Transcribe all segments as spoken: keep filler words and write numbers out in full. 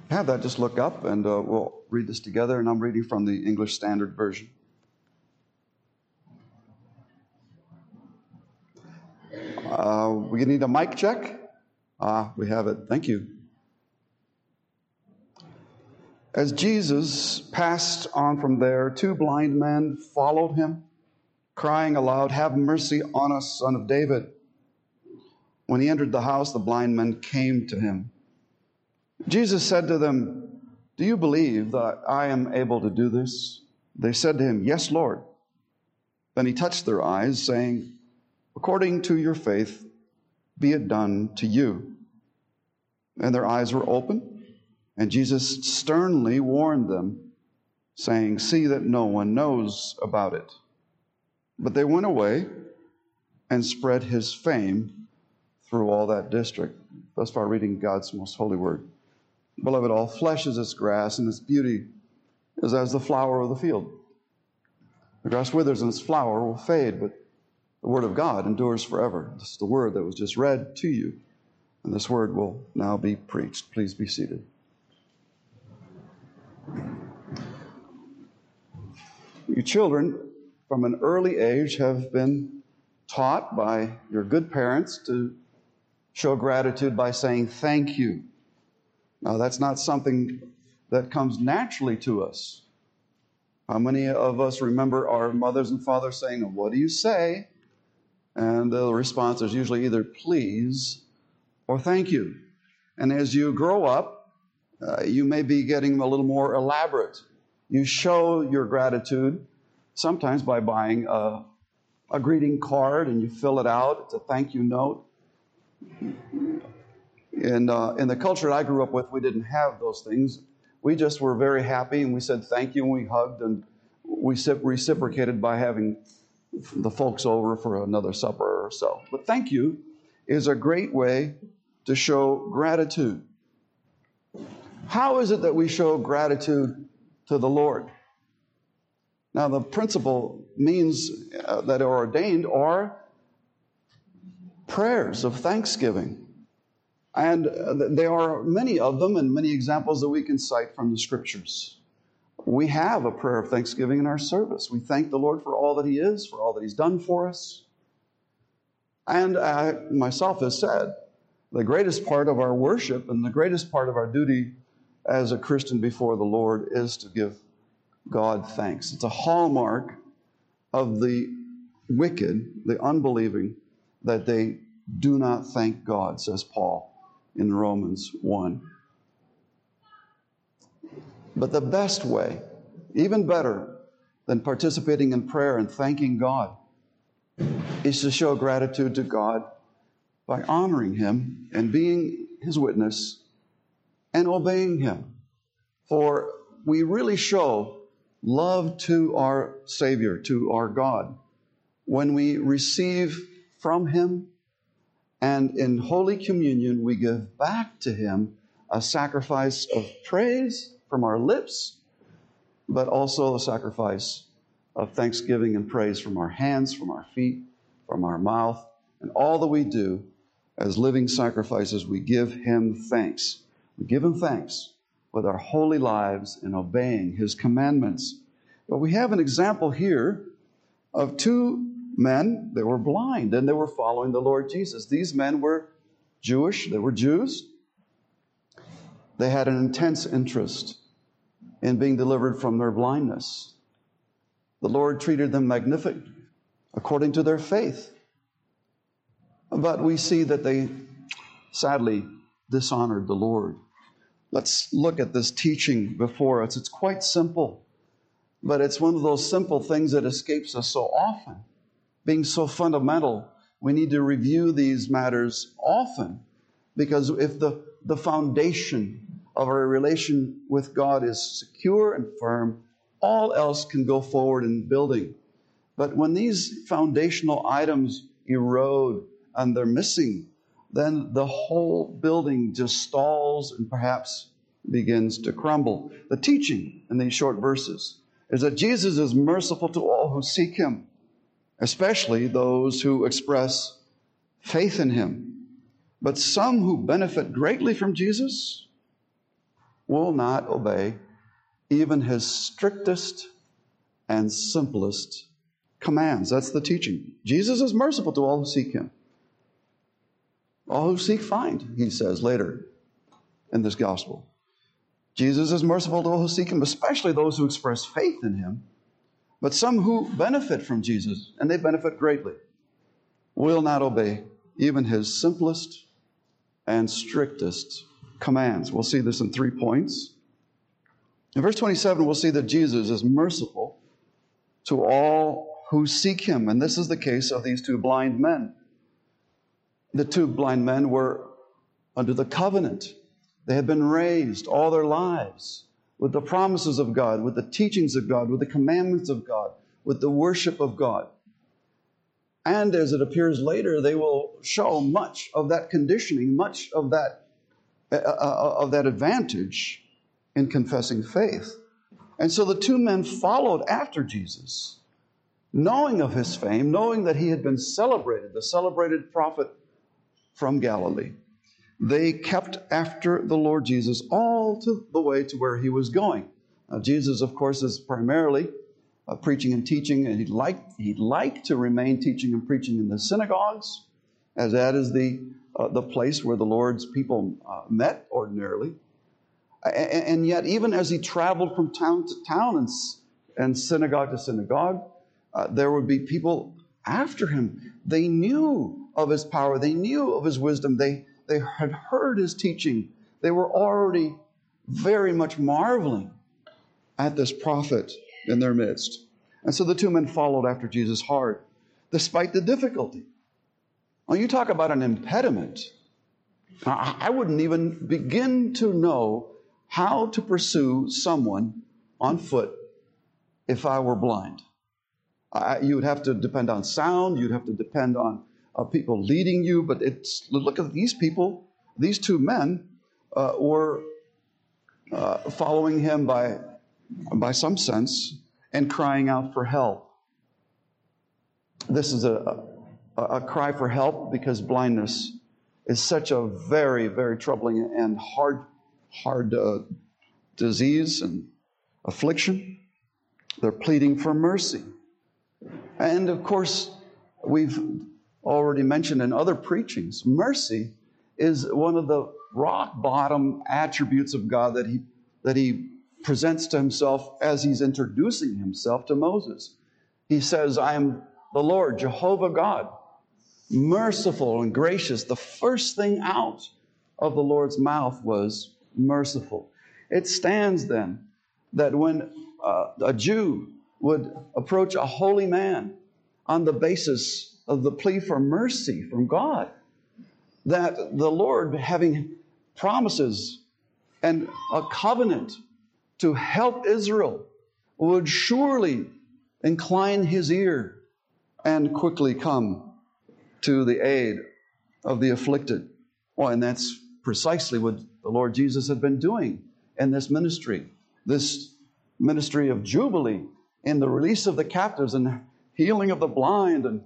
Have that, just look up and uh, we'll read this together. And I'm reading from the English Standard Version. Uh, we need a mic check. Ah, we have it. Thank you. As Jesus passed on from there, two blind men followed him, crying aloud, "Have mercy on us, Son of David." When he entered the house, the blind men came to him. Jesus said to them, "Do you believe that I am able to do this?" They said to him, "Yes, Lord." Then he touched their eyes, saying, "According to your faith, be it done to you." And their eyes were open, and Jesus sternly warned them, saying, "See that no one knows about it." But they went away and spread his fame through all that district. Thus far, reading God's most holy word. Beloved, all flesh is as grass, and its beauty is as the flower of the field. The grass withers and its flower will fade, but the word of God endures forever. This is the word that was just read to you, and this word will now be preached. Please be seated. You children, from an early age, have been taught by your good parents to show gratitude by saying thank you. Now, that's not something that comes naturally to us. How many of us remember our mothers and fathers saying, "What do you say?" And the response is usually either please or thank you. And as you grow up, uh, you may be getting a little more elaborate. You show your gratitude sometimes by buying a, a greeting card, and you fill it out. It's a thank you note. In, uh, in the culture that I grew up with, we didn't have those things. We just were very happy, and we said thank you, and we hugged, and we reciprocated by having the folks over for another supper or so. But thank you is a great way to show gratitude. How is it that we show gratitude to the Lord? Now, the principal means uh, that are ordained are prayers of thanksgiving. And there are many of them and many examples that we can cite from the Scriptures. We have a prayer of thanksgiving in our service. We thank the Lord for all that He is, for all that He's done for us. And I myself have said, the greatest part of our worship and the greatest part of our duty as a Christian before the Lord is to give God thanks. It's a hallmark of the wicked, the unbelieving, that they do not thank God, says Paul in Romans one. But the best way, even better than participating in prayer and thanking God, is to show gratitude to God by honoring Him and being His witness and obeying Him. For we really show love to our Savior, to our God, when we receive from Him, and in Holy Communion we give back to Him a sacrifice of praise from our lips, but also a sacrifice of thanksgiving and praise from our hands, from our feet, from our mouth, and all that we do as living sacrifices. We give Him thanks. We give Him thanks with our holy lives in obeying His commandments. But we have an example here of two men. They were blind and they were following the Lord Jesus. These men were Jewish. They were Jews. They had an intense interest in being delivered from their blindness. The Lord treated them magnificently according to their faith. But we see that they sadly dishonored the Lord. Let's look at this teaching before us. It's quite simple, but it's one of those simple things that escapes us so often. Being so fundamental, we need to review these matters often, because if the, the foundation of our relation with God is secure and firm, all else can go forward in building. But when these foundational items erode and they're missing, then the whole building just stalls and perhaps begins to crumble. The teaching in these short verses is that Jesus is merciful to all who seek Him, especially those who express faith in Him. But some who benefit greatly from Jesus will not obey even his strictest and simplest commands. That's the teaching. Jesus is merciful to all who seek him. All who seek find, he says later in this gospel. Jesus is merciful to all who seek him, especially those who express faith in him. But some who benefit from Jesus, and they benefit greatly, will not obey even his simplest and strictest commands. We'll see this in three points. In verse twenty-seven, we'll see that Jesus is merciful to all who seek him. And this is the case of these two blind men. The two blind men were under the covenant. They had been raised all their lives with the promises of God, with the teachings of God, with the commandments of God, with the worship of God. And as it appears later, they will show much of that conditioning, much of that, uh, uh, of that advantage in confessing faith. And so the two men followed after Jesus, knowing of his fame, knowing that he had been celebrated, the celebrated prophet from Galilee. They kept after the Lord Jesus all to the way to where he was going. Now, Jesus, of course, is primarily uh, preaching and teaching, and he'd like, he'd like to remain teaching and preaching in the synagogues, as that is the, uh, the place where the Lord's people uh, met ordinarily. And yet, even as he traveled from town to town and, and synagogue to synagogue, uh, there would be people after him. They knew of his power. They knew of his wisdom. They, they had heard his teaching. They were already very much marveling at this prophet in their midst. And so the two men followed after Jesus hard, despite the difficulty. When you talk about an impediment, I wouldn't even begin to know how to pursue someone on foot if I were blind. I, you would have to depend on sound. You'd have to depend on uh, people leading you. But it's look at these people. These two men uh, were uh, following him by, by some sense and crying out for help. This is a, a, a cry for help because blindness is such a very, very troubling and hard hard uh, disease and affliction. They're pleading for mercy. And of course, we've already mentioned in other preachings, mercy is one of the rock bottom attributes of God that he, that he presents to himself as he's introducing himself to Moses. He says, I am the Lord, Jehovah God, merciful and gracious. The first thing out of the Lord's mouth was merciful. It stands then that when uh, a Jew would approach a holy man on the basis of the plea for mercy from God, that the Lord, having promises and a covenant to help Israel, would surely incline his ear and quickly come to the aid of the afflicted. Well, and that's precisely what the Lord Jesus had been doing in this ministry, this ministry of Jubilee, in the release of the captives and healing of the blind and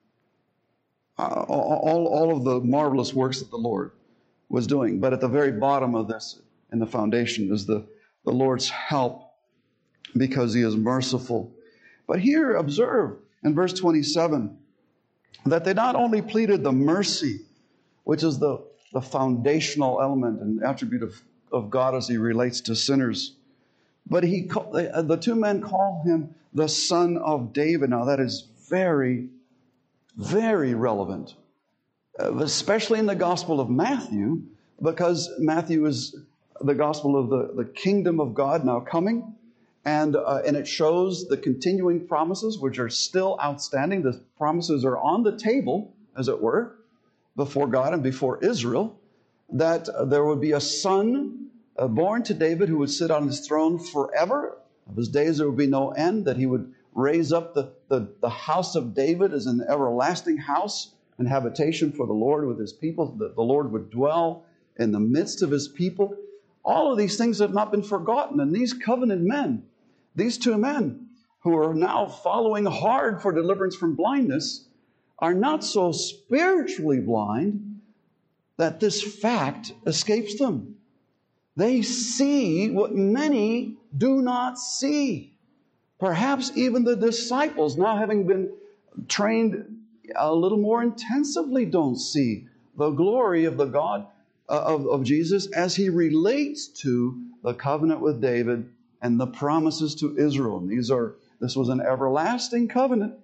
uh, all, all of the marvelous works that the Lord was doing. But at the very bottom of this, in the foundation, is the, the Lord's help because he is merciful. But here, observe in verse twenty-seven that they not only pleaded the mercy, which is the the foundational element and attribute of, of God as he relates to sinners. But he, the two men call him the Son of David. Now that is very, very relevant, especially in the Gospel of Matthew, because Matthew is the Gospel of the, the kingdom of God now coming, and, uh, and it shows the continuing promises which are still outstanding. The promises are on the table, as it were, before God and before Israel, that there would be a son uh, born to David who would sit on his throne forever. Of his days there would be no end, that he would raise up the, the, the house of David as an everlasting house and habitation for the Lord with his people, that the Lord would dwell in the midst of his people. All of these things have not been forgotten. And these covenant men, these two men who are now following hard for deliverance from blindness, are not so spiritually blind that this fact escapes them. They see what many do not see. Perhaps even the disciples, now having been trained a little more intensively, don't see the glory of the God uh, of, of Jesus as he relates to the covenant with David and the promises to Israel. And these are, this was an everlasting covenant.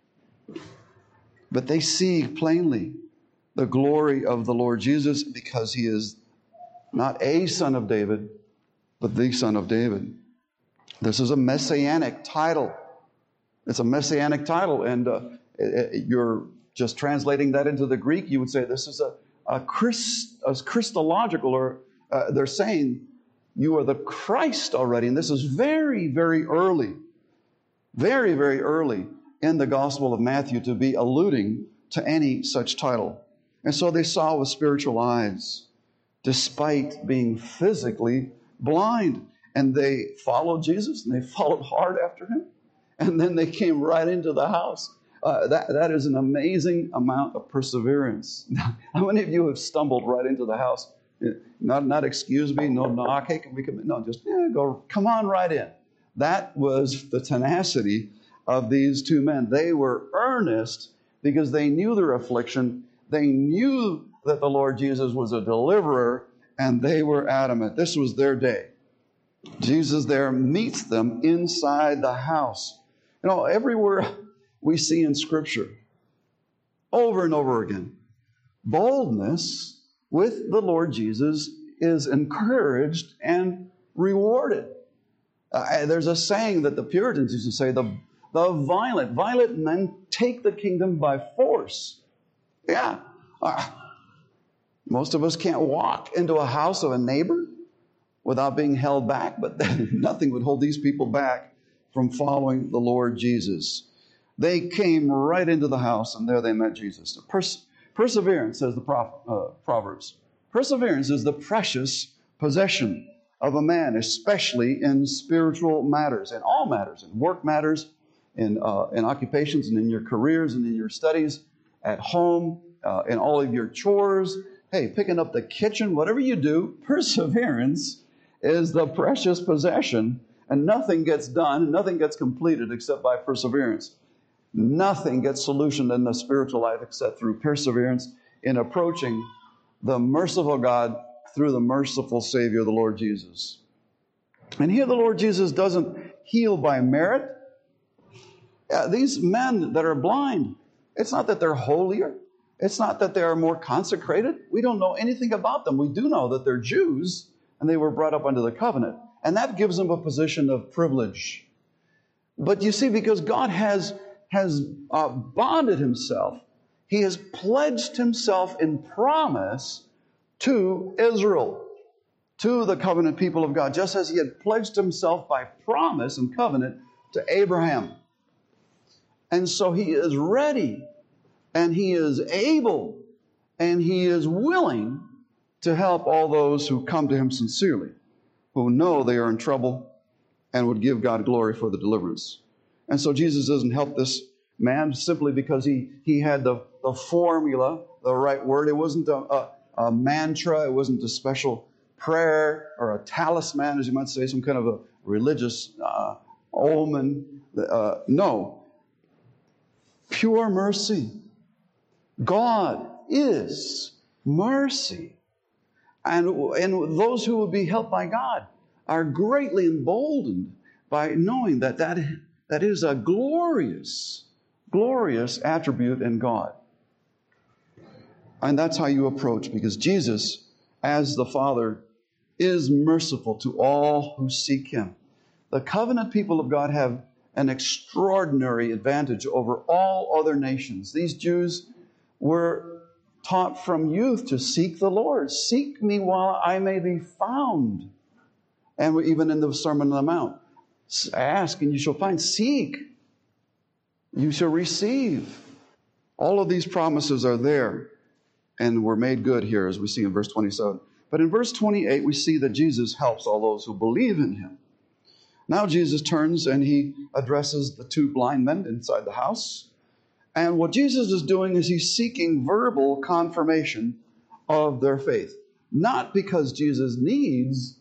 But they see plainly the glory of the Lord Jesus because he is not a son of David, but the son of David. This is a messianic title. It's a messianic title, and uh, it, it, you're just translating that into the Greek, you would say this is a, a, Christ, a Christological, or uh, they're saying you are the Christ already. And this is very, very early, very, very early in the Gospel of Matthew to be alluding to any such title. And so they saw with spiritual eyes, despite being physically blind. And they followed Jesus, and they followed hard after him. And then they came right into the house. Uh, that, that is an amazing amount of perseverance. How many of you have stumbled right into the house? Not, not excuse me, no knock, hey, can we come in? No, just yeah, go, come on right in. That was the tenacity of these two men. They were earnest because they knew their affliction. They knew that the Lord Jesus was a deliverer, and they were adamant. This was their day. Jesus there meets them inside the house. You know, everywhere we see in Scripture, over and over again, boldness with the Lord Jesus is encouraged and rewarded. Uh, there's a saying that the Puritans used to say, the, the violent, violent men take the kingdom by force. Yeah. Uh, most of us can't walk into a house of a neighbor without being held back, but nothing would hold these people back from following the Lord Jesus. They came right into the house, and there they met Jesus. Pers- perseverance, says the Prof- uh, Proverbs. Perseverance is the precious possession of a man, especially in spiritual matters, in all matters, in work matters, in, uh, in occupations, and in your careers, and in your studies, at home, uh, in all of your chores. Hey, picking up the kitchen, whatever you do, perseverance is the precious possession, and nothing gets done, nothing gets completed except by perseverance. Nothing gets solutioned in the spiritual life except through perseverance in approaching the merciful God through the merciful Savior, the Lord Jesus. And here the Lord Jesus doesn't heal by merit. Yeah, these men that are blind, it's not that they're holier. It's not that they are more consecrated. We don't know anything about them. We do know that they're Jews, and they were brought up under the covenant. And that gives them a position of privilege. But you see, because God has, has uh, bonded himself, he has pledged himself in promise to Israel, to the covenant people of God, just as he had pledged himself by promise and covenant to Abraham. And so he is ready, and he is able, and he is willing to help all those who come to him sincerely, who know they are in trouble and would give God glory for the deliverance. And so Jesus doesn't help this man simply because he, he had the, the formula, the right word. It wasn't a, a, a mantra. It wasn't a special prayer or a talisman, as you might say, some kind of a religious uh, omen. Uh, no. Pure mercy. God is mercy. And, and those who will be helped by God are greatly emboldened by knowing that that, that is a glorious, glorious attribute in God. And that's how you approach, because Jesus, as the Father, is merciful to all who seek him. The covenant people of God have an extraordinary advantage over all other nations. These Jews were taught from youth to seek the Lord. Seek me while I may be found. And even in the Sermon on the Mount, ask and you shall find. Seek, you shall receive. All of these promises are there and were made good here, as we see in verse twenty-seven. But in verse twenty-eight, we see that Jesus helps all those who believe in him. Now Jesus turns and he addresses the two blind men inside the house. And what Jesus is doing is he's seeking verbal confirmation of their faith. Not because Jesus needs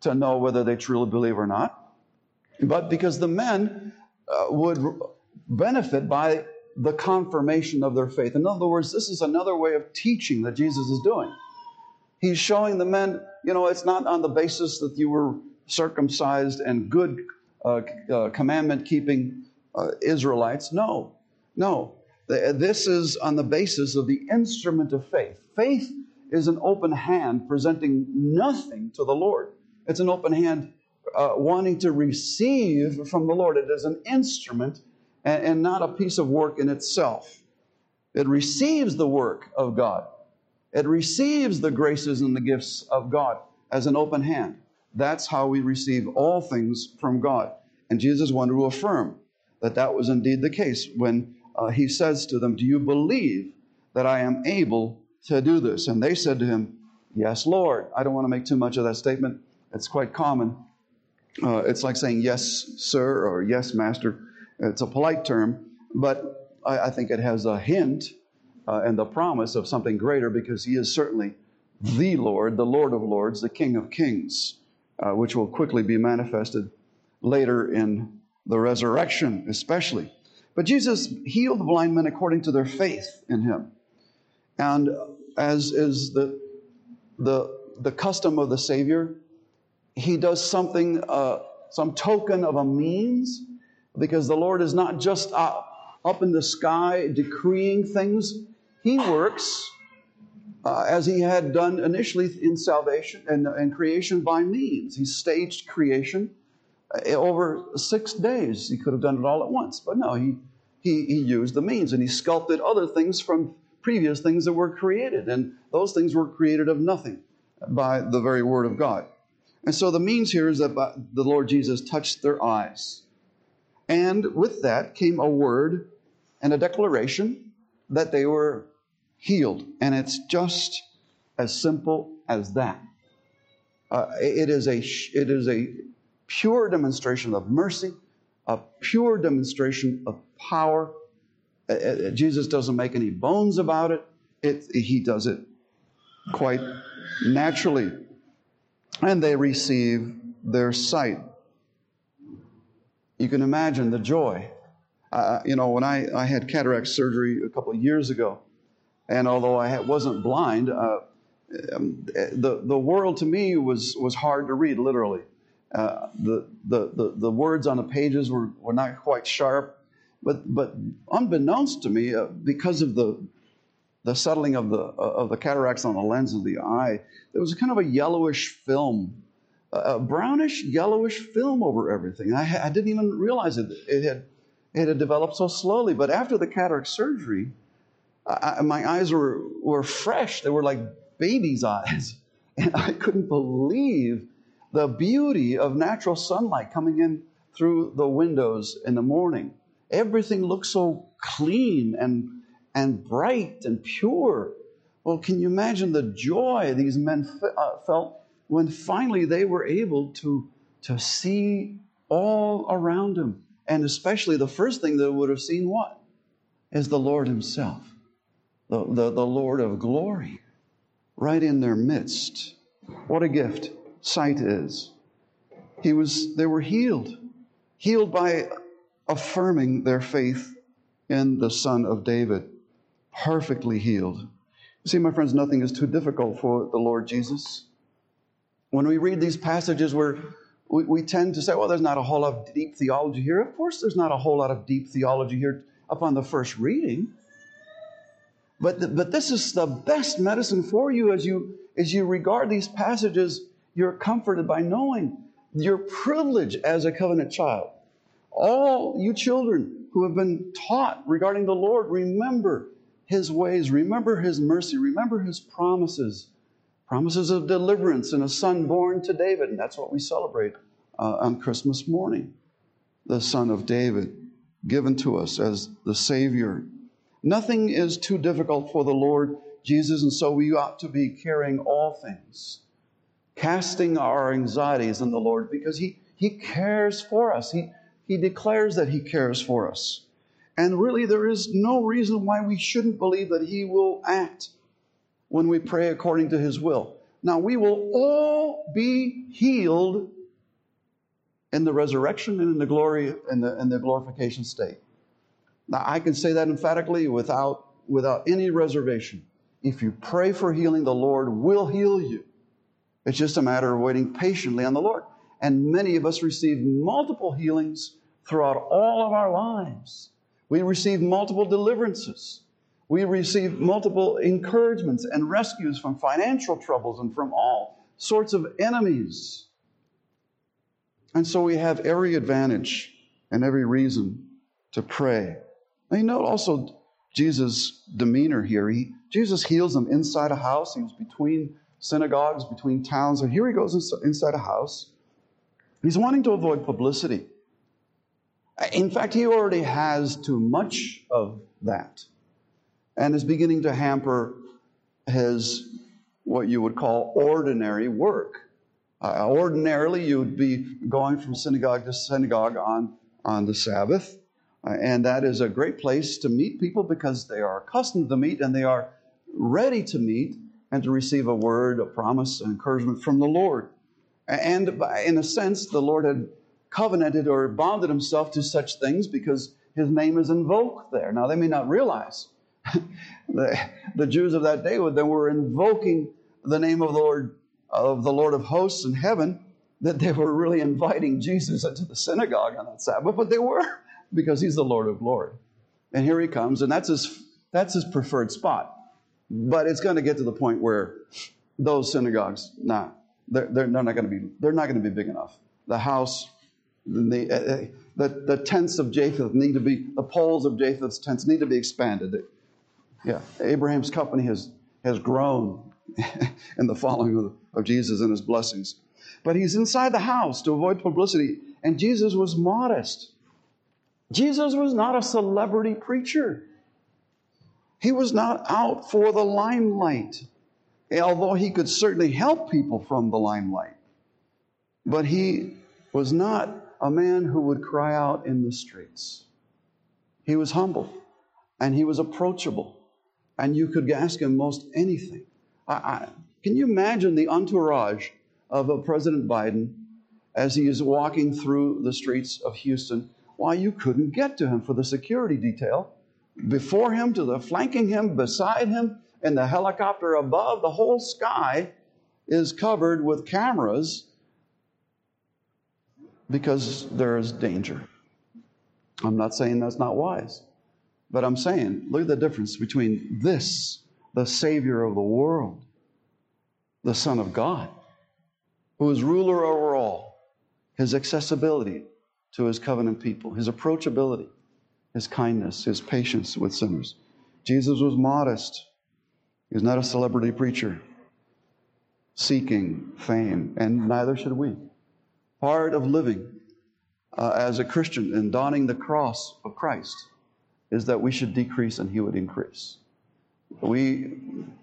to know whether they truly believe or not, but because the men uh, would benefit by the confirmation of their faith. In other words, this is another way of teaching that Jesus is doing. He's showing the men, you know, it's not on the basis that you were circumcised and good uh, uh, commandment-keeping uh, Israelites. No, no. This is on the basis of the instrument of faith. Faith is an open hand presenting nothing to the Lord. It's an open hand uh, wanting to receive from the Lord. It is an instrument and, and not a piece of work in itself. It receives the work of God. It receives the graces and the gifts of God as an open hand. That's how we receive all things from God. And Jesus wanted to affirm that that was indeed the case when uh, he says to them, "Do you believe that I am able to do this?" And they said to him, "Yes, Lord." I don't want to make too much of that statement. It's quite common. Uh, it's like saying yes, sir, or yes, master. It's a polite term, but I, I think it has a hint uh, and the promise of something greater, because he is certainly the Lord, the Lord of lords, the King of kings, uh, which will quickly be manifested later in the resurrection especially. But Jesus healed the blind men according to their faith in him. And as is the, the, the custom of the Savior, he does something, uh, some token of a means, because the Lord is not just uh, up in the sky decreeing things. He works uh, as he had done initially in salvation and, and creation by means. He staged creation over six days. He could have done it all at once, but no, he, he, he used the means, and he sculpted other things from previous things that were created, and those things were created of nothing by the very word of God. And so the means here is that the Lord Jesus touched their eyes. And with that came a word and a declaration that they were healed. And it's just as simple as that. Uh, it is a it is a pure demonstration of mercy, a pure demonstration of power. Uh, Jesus doesn't make any bones about it. It he does it quite naturally. And they receive their sight. You can imagine the joy. Uh, you know, when I, I had cataract surgery a couple of years ago, and although I wasn't blind, uh, um, the, the world to me was, was hard to read, literally. Uh, the, the, the, the words on the pages were, were not quite sharp. But, but unbeknownst to me, uh, because of the, the settling of the, uh, of the cataracts on the lens of the eye, there was a kind of a yellowish film, a brownish, yellowish film over everything. I, I didn't even realize it. It had, it had developed so slowly. But after the cataract surgery, I, my eyes were, were fresh. They were like baby's eyes. And I couldn't believe the beauty of natural sunlight coming in through the windows in the morning. Everything looked so clean and, and bright and pure. Well, can you imagine the joy these men fe- uh, felt when finally they were able to, to see all around them? And especially the first thing they would have seen, what? Is the Lord himself, the, the, the Lord of glory, right in their midst. What a gift sight is. He was, they were healed, healed by affirming their faith in the Son of David, perfectly healed. See, my friends, nothing is too difficult for the Lord Jesus. When we read these passages where we, we tend to say, well, there's not a whole lot of deep theology here. Of course, there's not a whole lot of deep theology here upon the first reading. But, the, but this is the best medicine for you as you, as you regard these passages. You're comforted by knowing your privilege as a covenant child. All you children who have been taught regarding the Lord, remember his ways, remember his mercy, remember his promises, promises of deliverance and a son born to David. And that's what we celebrate uh, on Christmas morning. The Son of David given to us as the Savior. Nothing is too difficult for the Lord Jesus, and so we ought to be carrying all things, casting our anxieties on the Lord, because he, he cares for us. He, he declares that he cares for us. And really, there is no reason why we shouldn't believe that he will act when we pray according to his will. Now we will all be healed in the resurrection and in the glory and the, in the glorification state. Now I can say that emphatically without, without any reservation. If you pray for healing, the Lord will heal you. It's just a matter of waiting patiently on the Lord. And many of us receive multiple healings throughout all of our lives. We receive multiple deliverances. We receive multiple encouragements and rescues from financial troubles and from all sorts of enemies. And so we have every advantage and every reason to pray. Now you note also Jesus' demeanor here. He, Jesus heals them inside a house. He was between synagogues, between towns. And here he goes inside a house. He's wanting to avoid publicity. In fact, he already has too much of that and is beginning to hamper his, what you would call, ordinary work. Uh, ordinarily, you would be going from synagogue to synagogue on, on the Sabbath, uh, and that is a great place to meet people because they are accustomed to meet and they are ready to meet and to receive a word, a promise, an encouragement from the Lord. And in a sense, the Lord had covenanted or bonded himself to such things because his name is invoked there. Now, they may not realize the, the Jews of that day, they were invoking the name of the Lord, of the Lord of hosts in heaven, that they were really inviting Jesus into the synagogue on that Sabbath, but they were, because he's the Lord of glory. And here he comes, and that's his, that's his preferred spot. But it's going to get to the point where those synagogues, nah, they're, they're not going to be, they're not going to be big enough. The house, the, uh, the the tents of Japheth need to be, the poles of Japheth's tents need to be expanded. Yeah, Abraham's company has has grown in the following of, of Jesus and his blessings. But he's inside the house to avoid publicity, and Jesus was modest. Jesus was not a celebrity preacher. He was not out for the limelight, although he could certainly help people from the limelight. But he was not a man who would cry out in the streets. He was humble, and he was approachable, and you could ask him most anything. I, I, can you imagine the entourage of a President Biden as he is walking through the streets of Houston? Why, you couldn't get to him for the security detail. Before him, to the flanking him, beside him, and the helicopter above, the whole sky is covered with cameras because there is danger. I'm not saying that's not wise, but I'm saying, look at the difference between this, the Savior of the world, the Son of God, who is ruler over all, his accessibility to his covenant people, his approachability, his kindness, his patience with sinners. Jesus was modest. He was not a celebrity preacher seeking fame, and neither should we. Part of living uh, as a Christian and donning the cross of Christ is that we should decrease and he would increase. We,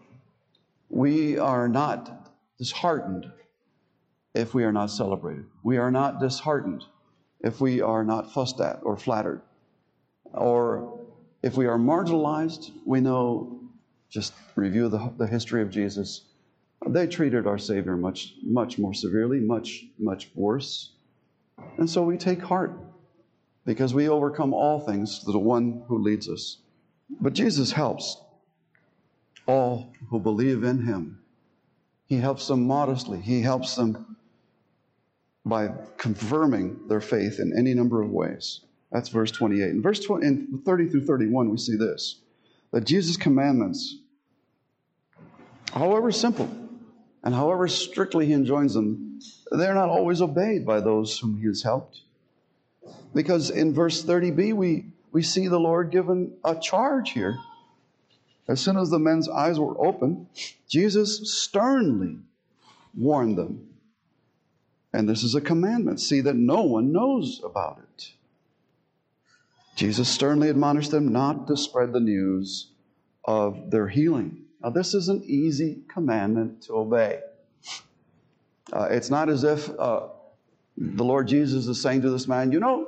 we are not disheartened if we are not celebrated. We are not disheartened if we are not fussed at or flattered. Or if we are marginalized, we know, just review the, the history of Jesus, they treated our Savior much, much more severely, much, much worse. And so we take heart because we overcome all things through the one who leads us. But Jesus helps all who believe in him. He helps them modestly. He helps them by confirming their faith in any number of ways. That's verse twenty-eight. In verse twenty, in thirty through thirty-one, we see this, that Jesus' commandments, however simple and however strictly he enjoins them, they're not always obeyed by those whom he has helped. Because in verse thirty b, we, we see the Lord given a charge here. As soon as the men's eyes were open, Jesus sternly warned them. And this is a commandment. See that no one knows about it. Jesus sternly admonished them not to spread the news of their healing. Now, this is an easy commandment to obey. Uh, it's not as if uh, the Lord Jesus is saying to this man, you know,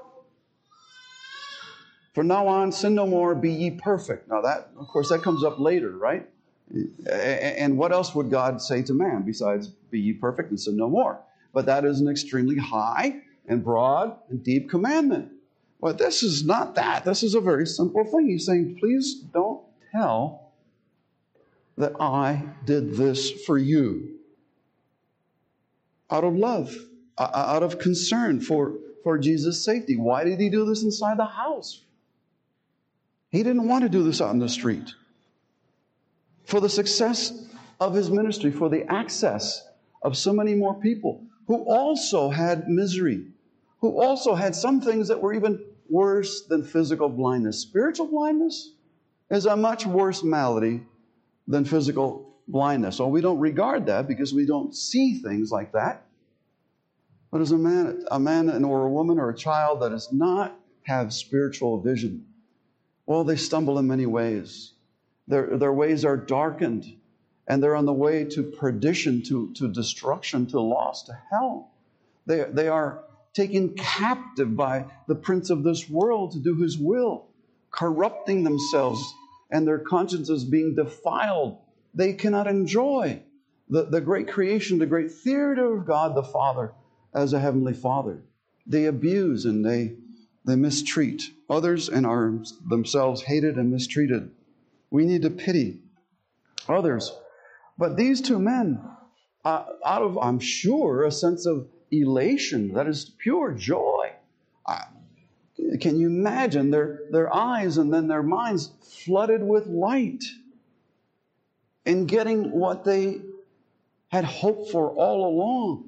from now on, sin no more, be ye perfect. Now, that, of course, that comes up later, right? And what else would God say to man besides, be ye perfect and sin no more? But that is an extremely high and broad and deep commandment. Well, this is not that. This is a very simple thing. He's saying, please don't tell that I did this for you. Out of love, out of concern for, for Jesus' safety. Why did he do this inside the house? He didn't want to do this out in the street. For the success of his ministry, for the access of so many more people who also had misery, who also had some things that were even worse than physical blindness. Spiritual blindness is a much worse malady than physical blindness. Well, we don't regard that because we don't see things like that. But as a man, a man or a woman or a child that does not have spiritual vision, well, they stumble in many ways. Their, their ways are darkened, and they're on the way to perdition, to, to destruction, to loss, to hell. They, they are taken captive by the prince of this world to do his will, corrupting themselves, and their consciences being defiled. They cannot enjoy the, the great creation, the great theater of God the Father as a heavenly Father. They abuse and they, they mistreat others and are themselves hated and mistreated. We need to pity others. But these two men, uh, out of, I'm sure, a sense of elation, that is pure joy. Uh, can you imagine their, their eyes and then their minds flooded with light in getting what they had hoped for all along?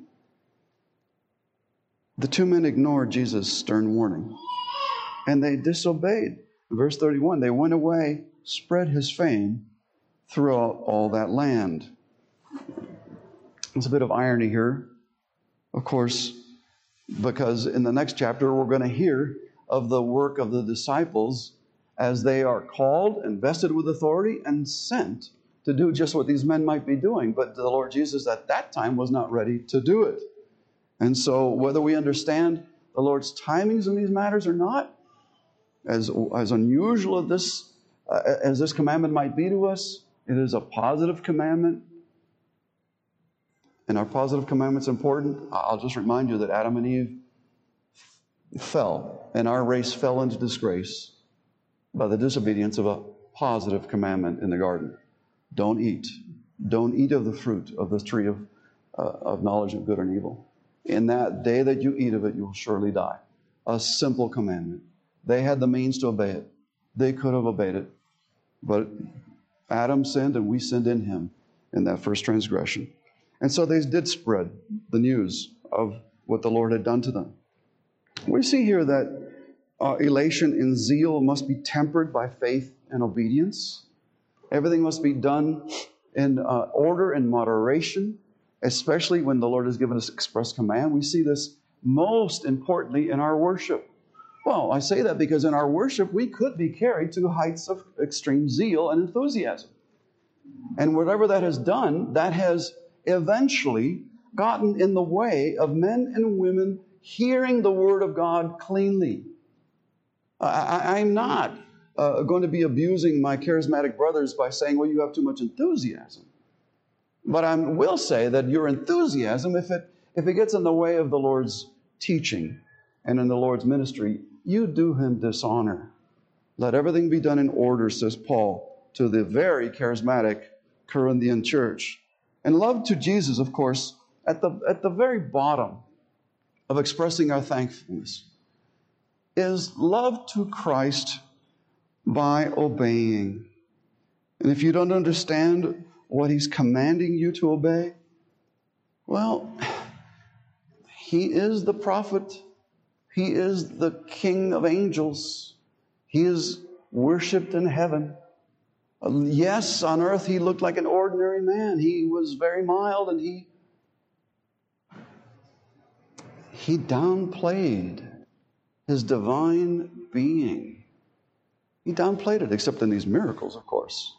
The two men ignored Jesus' stern warning, and they disobeyed. Verse thirty-one, they went away, spread his fame throughout all that land. There's a bit of irony here, of course, because in the next chapter we're going to hear of the work of the disciples as they are called, invested with authority, and sent to do just what these men might be doing. But the Lord Jesus at that time was not ready to do it. And so whether we understand the Lord's timings in these matters or not, as, as unusual as this, uh, as this commandment might be to us, it is a positive commandment. And our positive commandment's important. I'll just remind you that Adam and Eve fell, and our race fell into disgrace by the disobedience of a positive commandment in the garden. Don't eat. Don't eat of the fruit of the tree of, uh, of knowledge of good and evil. In that day that you eat of it, you will surely die. A simple commandment. They had the means to obey it. They could have obeyed it. But Adam sinned, and we sinned in him in that first transgression. And so they did spread the news of what the Lord had done to them. We see here that uh, elation and zeal must be tempered by faith and obedience. Everything must be done in uh, order and moderation, especially when the Lord has given us express command. We see this most importantly in our worship. Well, I say that because in our worship, we could be carried to heights of extreme zeal and enthusiasm. And whatever that has done, that has eventually gotten in the way of men and women hearing the Word of God cleanly. I, I'm not uh, going to be abusing my charismatic brothers by saying, well, you have too much enthusiasm. But I will say that your enthusiasm, if it, if it gets in the way of the Lord's teaching and in the Lord's ministry, you do him dishonor. Let everything be done in order, says Paul, to the very charismatic Corinthian church. And love to Jesus, of course, at the, at the very bottom of expressing our thankfulness, is love to Christ by obeying. And if you don't understand what he's commanding you to obey, well, he is the prophet. He is the King of angels. He is worshipped in heaven. Yes, on earth he looked like an ordinary man. He was very mild, and he he downplayed his divine being. He downplayed it, except in these miracles, of course.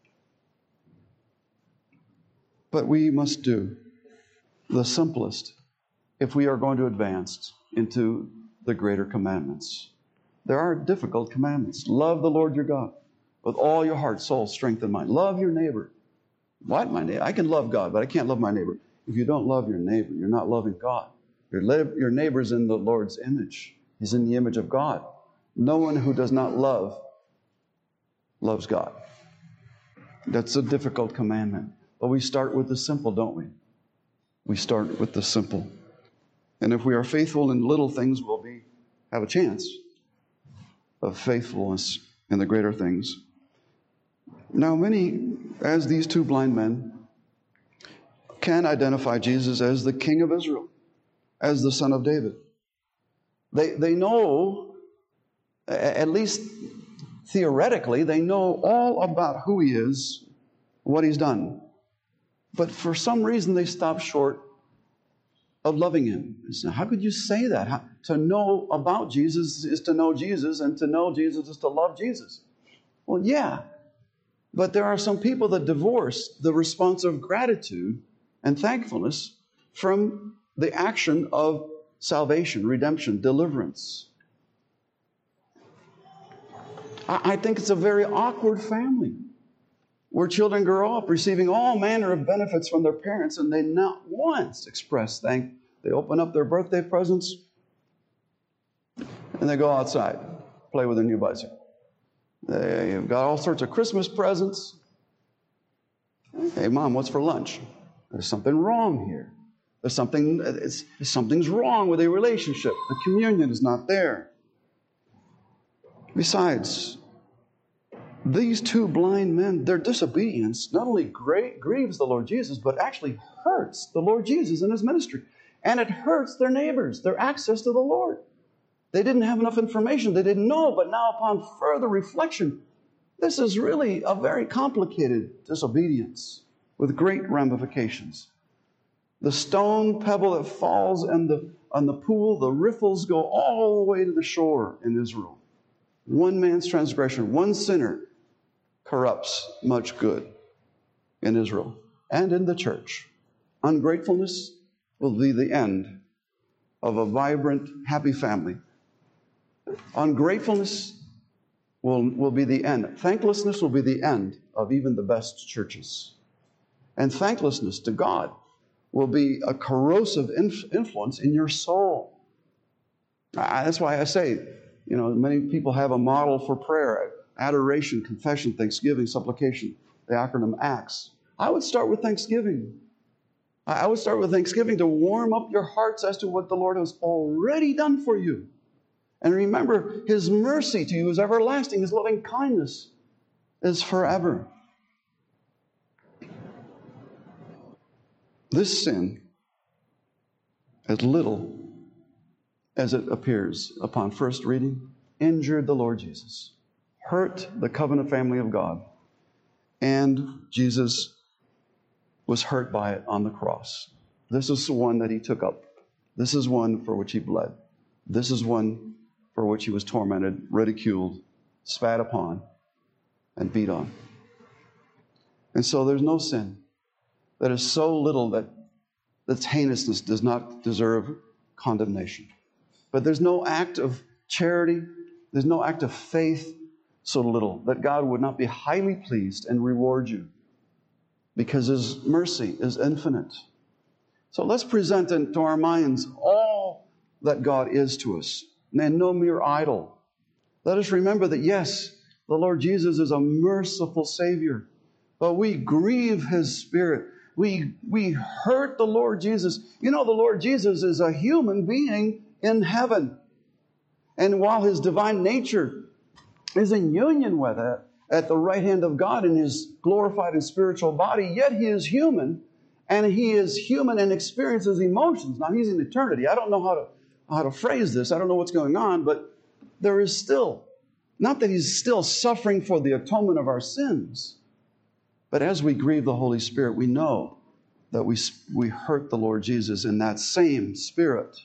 But we must do the simplest if we are going to advance into the greater commandments. There are difficult commandments. Love the Lord your God with all your heart, soul, strength, and mind. Love your neighbor What, my neighbor? I can love God, but I can't love my neighbor. If you don't love your neighbor, you're not loving God. Your, your neighbor's in the Lord's image. He's in the image of God. No one who does not love loves God. That's a difficult commandment. But we start with the simple, don't we? We start with the simple. And if we are faithful in little things, we'll be have a chance of faithfulness in the greater things. Now, many, as these two blind men, can identify Jesus as the King of Israel, as the Son of David. They, they know, at least theoretically, they know all about who he is, what he's done. But for some reason, they stop short of loving him. So how could you say that? How, to know about Jesus is to know Jesus, and to know Jesus is to love Jesus. Well, yeah. But there are some people that divorce the response of gratitude and thankfulness from the action of salvation, redemption, deliverance. I, I think it's a very awkward family where children grow up receiving all manner of benefits from their parents, and they not once express thank. They open up their birthday presents, and they go outside, play with their new bicycle. They've got all sorts of Christmas presents. Hey, Mom, what's for lunch? There's something wrong here. There's something, it's, something's wrong with a relationship. The communion is not there. Besides, these two blind men, their disobedience not only gra- grieves the Lord Jesus, but actually hurts the Lord Jesus in his ministry. And it hurts their neighbors, their access to the Lord. They didn't have enough information. They didn't know, but now upon further reflection, this is really a very complicated disobedience with great ramifications. The stone pebble that falls in the, on the pool, the riffles go all the way to the shore in Israel. One man's transgression, one sinner corrupts much good in Israel and in the church. Ungratefulness will be the end of a vibrant, happy family. Ungratefulness will, will be the end. Thanklessness will be the end of even the best churches. And thanklessness to God will be a corrosive inf- influence in your soul. I, that's why I say, you know, many people have a model for prayer: adoration, confession, thanksgiving, supplication, the acronym ACTS. I would start with thanksgiving. I would start with thanksgiving to warm up your hearts as to what the Lord has already done for you. And remember, his mercy to you is everlasting. His loving kindness is forever. This sin, as little as it appears upon first reading, injured the Lord Jesus, hurt the covenant family of God, and Jesus was hurt by it on the cross. This is the one that he took up. This is one for which he bled. This is one for which he was tormented, ridiculed, spat upon, and beat on. And so there's no sin that is so little that its heinousness does not deserve condemnation. But there's no act of charity, there's no act of faith so little that God would not be highly pleased and reward you, because his mercy is infinite. So let's present into our minds all that God is to us, and no mere idol. Let us remember that, yes, the Lord Jesus is a merciful Savior, but we grieve his Spirit. We, we hurt the Lord Jesus. You know, the Lord Jesus is a human being in heaven. And while his divine nature is in union with it, at the right hand of God in his glorified and spiritual body, yet he is human, and he is human and experiences emotions. Now, he's in eternity. I don't know how to, how to phrase this. I don't know what's going on, but there is still, not that he's still suffering for the atonement of our sins, but as we grieve the Holy Spirit, we know that we, we hurt the Lord Jesus in that same spirit.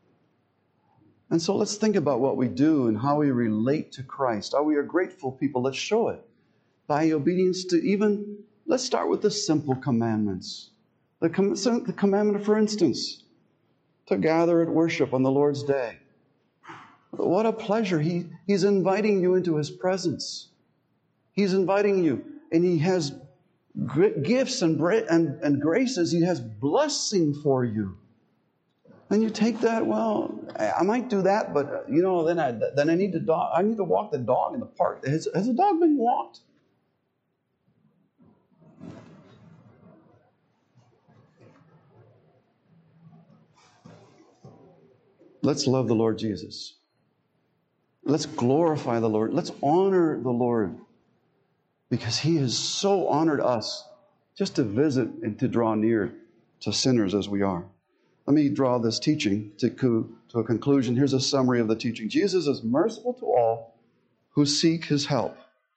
And so let's think about what we do and how we relate to Christ. Are we a grateful people? Let's show it by obedience to even, let's start with the simple commandments. The, com- the commandment, for instance, to gather at worship on the Lord's day. What a pleasure. He, he's inviting you into his presence. He's inviting you, and he has gifts and, and, and graces. He has blessing for you. And you take that, well, I might do that, but, you know, then I, then I need to dog, I need to walk the dog in the park. Has, has a dog been walked? Let's love the Lord Jesus. Let's glorify the Lord. Let's honor the Lord, because He has so honored us just to visit and to draw near to sinners as we are. Let me draw this teaching to, to a conclusion. Here's a summary of the teaching. Jesus is merciful to all who seek His help.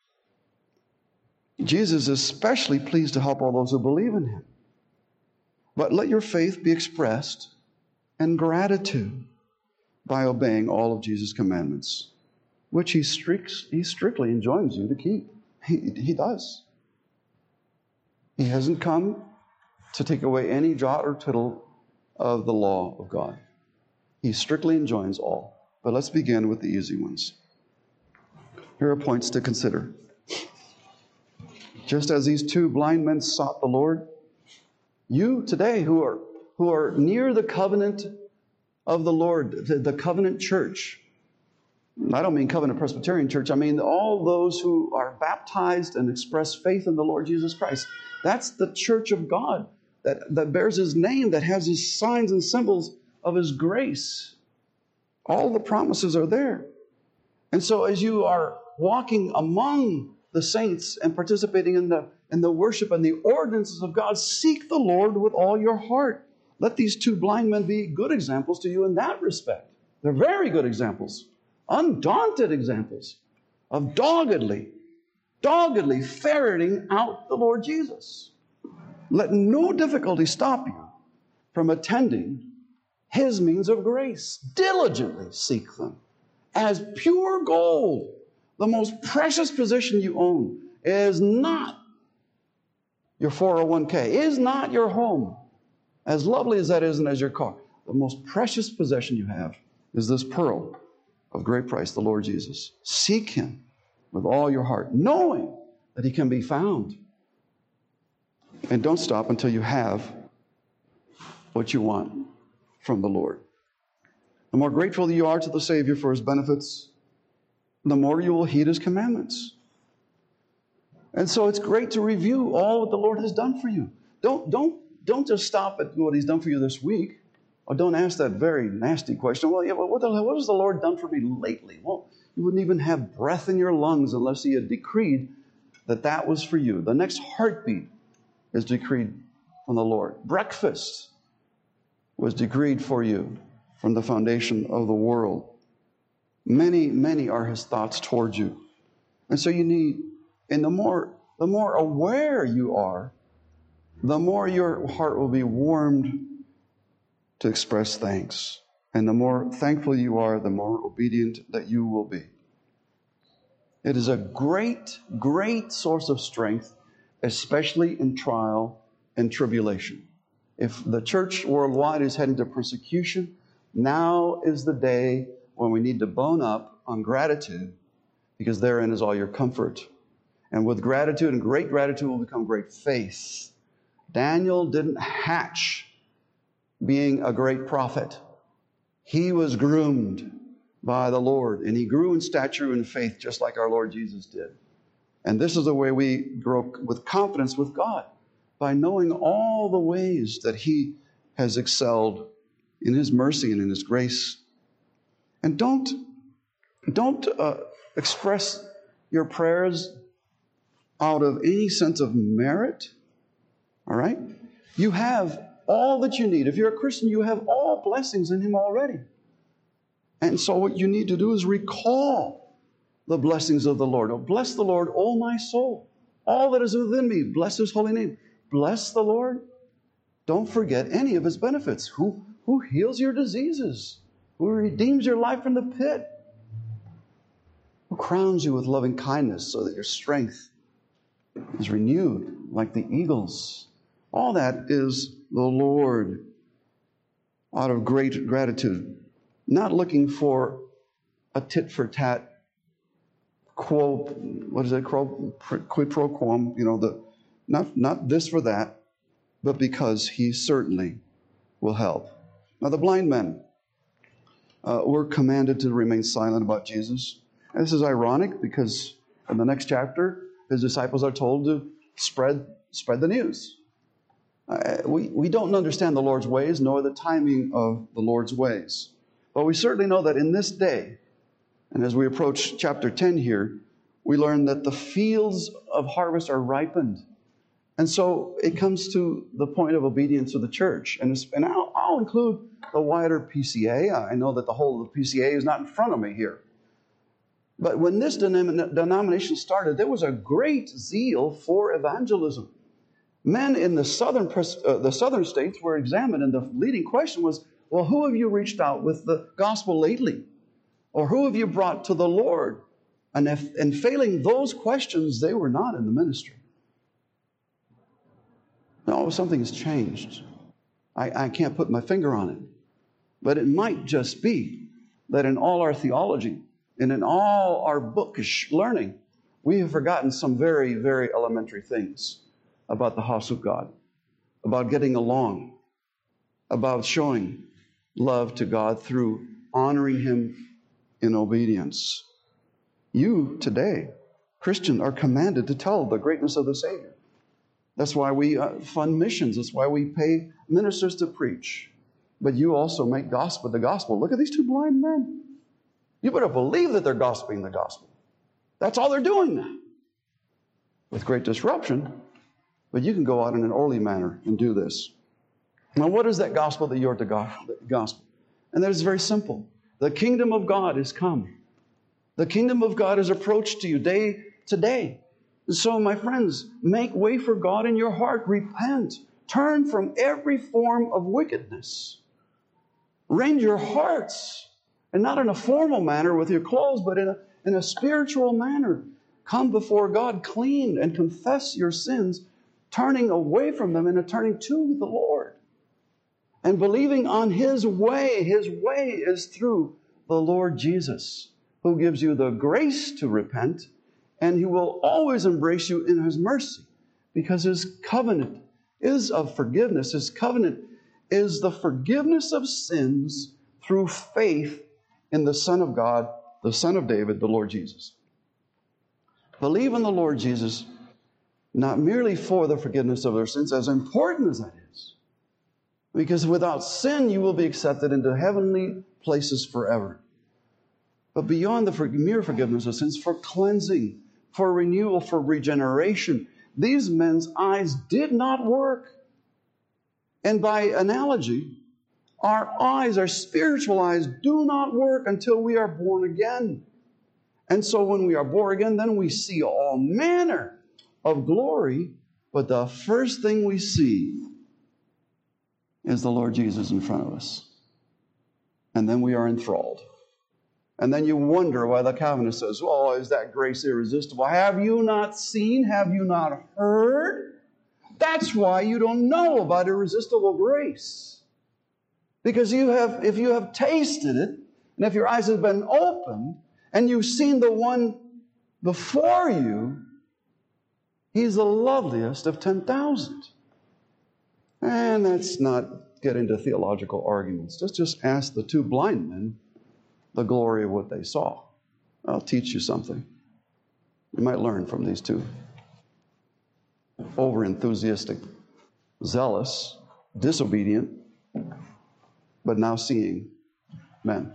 Jesus is especially pleased to help all those who believe in Him. But let your faith be expressed in gratitude by obeying all of Jesus' commandments, which He, strict, he strictly enjoins you to keep. He, he does. He hasn't come to take away any jot or tittle of the law of God. He strictly enjoins all. But let's begin with the easy ones. Here are points to consider. Just as these two blind men sought the Lord, you today who are, who are near the covenant of the Lord, the, the covenant church, I don't mean Covenant Presbyterian Church, I mean all those who are baptized and express faith in the Lord Jesus Christ. That's the church of God that, that bears His name, that has His signs and symbols of His grace. All the promises are there. And so as you are walking among the saints and participating in the, in the worship and the ordinances of God, seek the Lord with all your heart. Let these two blind men be good examples to you in that respect. They're very good examples. Undaunted examples of doggedly, doggedly ferreting out the Lord Jesus. Let no difficulty stop you from attending His means of grace. Diligently seek them as pure gold. The most precious possession you own is not your four oh one k, is not your home, as lovely as that is and as your car. The most precious possession you have is this pearl of great price, the Lord Jesus. Seek Him with all your heart, knowing that He can be found. And don't stop until you have what you want from the Lord. The more grateful you are to the Savior for His benefits, the more you will heed His commandments. And so it's great to review all what the Lord has done for you. Don't, don't, don't just stop at what He's done for you this week. Or don't ask that very nasty question. Well, yeah, well, what, the, what has the Lord done for me lately? Well, you wouldn't even have breath in your lungs unless He had decreed that that was for you. The next heartbeat is decreed from the Lord. Breakfast was decreed for you from the foundation of the world. Many, many are His thoughts towards you. And so you need, and the more, the more aware you are, the more your heart will be warmed to express thanks. And the more thankful you are, the more obedient that you will be. It is a great, great source of strength, especially in trial and tribulation. If the church worldwide is heading to persecution, now is the day when we need to bone up on gratitude, because therein is all your comfort. And with gratitude and great gratitude will become great faith. Daniel didn't hatch being a great prophet. He was groomed by the Lord, and he grew in stature and faith just like our Lord Jesus did. And this is the way we grow with confidence with God, by knowing all the ways that He has excelled in His mercy and in His grace. And don't, don't uh, express your prayers out of any sense of merit, all right? You have all that you need. If you're a Christian, you have all blessings in Him already. And so what you need to do is recall the blessings of the Lord. Oh, bless the Lord, O my soul. All that is within me, bless His holy name. Bless the Lord. Don't forget any of His benefits. Who, who heals your diseases? Who redeems your life from the pit? Who crowns you with loving kindness so that your strength is renewed like the eagles? All that is the Lord, out of great gratitude, not looking for a tit for tat quo, what is it, quid pro quo, you know, the, Not, not this for that, but because he certainly will help. Now, the blind men uh, were commanded to remain silent about Jesus. And this is ironic because in the next chapter, his disciples are told to spread, spread the news. Uh, we, we don't understand the Lord's ways, nor the timing of the Lord's ways. But we certainly know that in this day, and as we approach chapter ten here, we learn that the fields of harvest are ripened. And so it comes to the point of obedience of the church. And, it's, and I'll, I'll include the wider P C A. I know that the whole of the P C A is not in front of me here. But when this denom- denomination started, there was a great zeal for evangelism. Men in the southern, uh, the southern states were examined, and the leading question was, well, who have you reached out with the gospel lately? Or who have you brought to the Lord? And, if, and failing those questions, they were not in the ministry. No, something has changed. I, I can't put my finger on it. But it might just be that in all our theology and in all our bookish learning, we have forgotten some very, very elementary things about the house of God, about getting along, about showing love to God through honoring Him in obedience. You today, Christian, are commanded to tell the greatness of the Savior. That's why we uh, fund missions. That's why we pay ministers to preach. But you also make gospel the gospel. Look at these two blind men. You better believe that they're gospeling the gospel. That's all they're doing now. With great disruption, but you can go out in an orderly manner and do this. Now, what is that gospel that you're to go- gospel? And that is very simple. The kingdom of God is come. The kingdom of God is approached to you day to day. So, my friends, make way for God in your heart. Repent. Turn from every form of wickedness. Rend your hearts, and not in a formal manner with your clothes, but in a, in a spiritual manner. Come before God clean and confess your sins, turning away from them and turning to the Lord. And believing on His way. His way is through the Lord Jesus, who gives you the grace to repent, and He will always embrace you in His mercy, because His covenant is of forgiveness. His covenant is the forgiveness of sins through faith in the Son of God, the Son of David, the Lord Jesus. Believe in the Lord Jesus, not merely for the forgiveness of their sins, as important as that is, because without sin you will be accepted into heavenly places forever. But beyond the mere forgiveness of sins, for cleansing, for renewal, for regeneration, these men's eyes did not work. And by analogy, our eyes, our spiritual eyes, do not work until we are born again. And so when we are born again, then we see all manner of glory, but the first thing we see is the Lord Jesus in front of us. And then we are enthralled. And then you wonder why the Calvinist says, oh, is that grace irresistible? Have you not seen? Have you not heard? That's why you don't know about irresistible grace. Because you have, if you have tasted it, and if your eyes have been opened, and you've seen the one before you, He's the loveliest of ten thousand. And let's not get into theological arguments. Let's just ask the two blind men the glory of what they saw. I'll teach you something. You might learn from these two. Over-enthusiastic, zealous, disobedient, but now seeing men.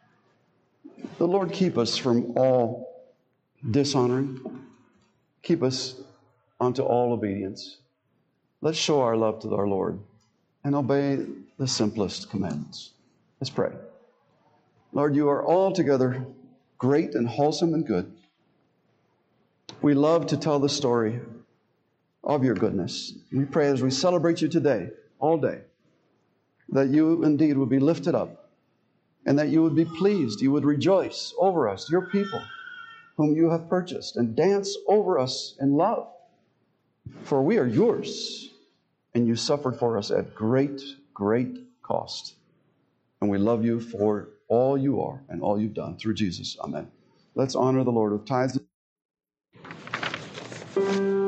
The Lord keep us from all dishonoring. Keep us unto all obedience. Let's show our love to our Lord and obey the simplest commandments. Let's pray. Lord, you are altogether great and wholesome and good. We love to tell the story of your goodness. We pray as we celebrate you today, all day, that you indeed would be lifted up and that you would be pleased, you would rejoice over us, your people, whom you have purchased, and dance over us in love. For we are yours, and you suffered for us at great, great cost. And we love you for all you are and all you've done through Jesus. Amen. Let's honor the Lord with tithes.